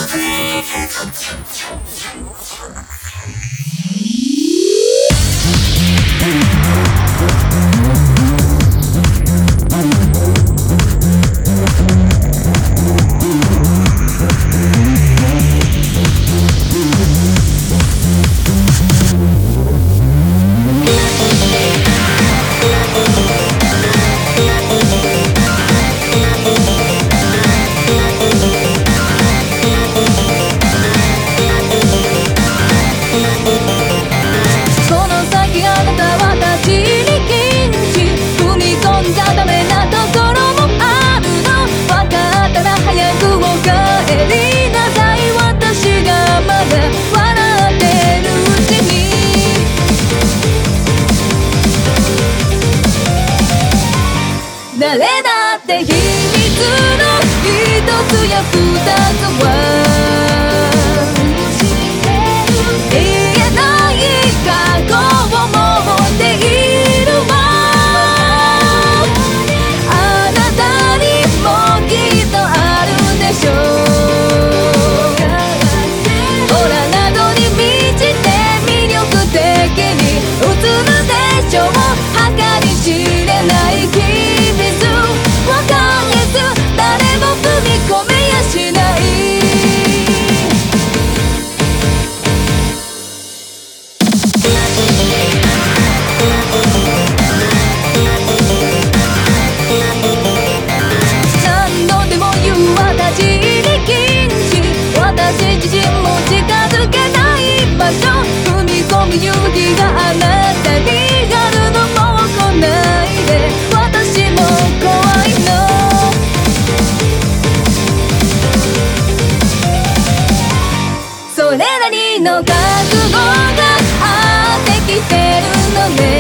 誰だって秘密の一つや二つは言えない過去を持っているわ。あなたにもきっとあるでしょう。オラなどに満ちて魅力的に映るでしょう。計り知れない自身も近づけない場所、踏み込む勇気があなたにあるのも来ないで、私も怖いの。それなりの覚悟があってきてるのね。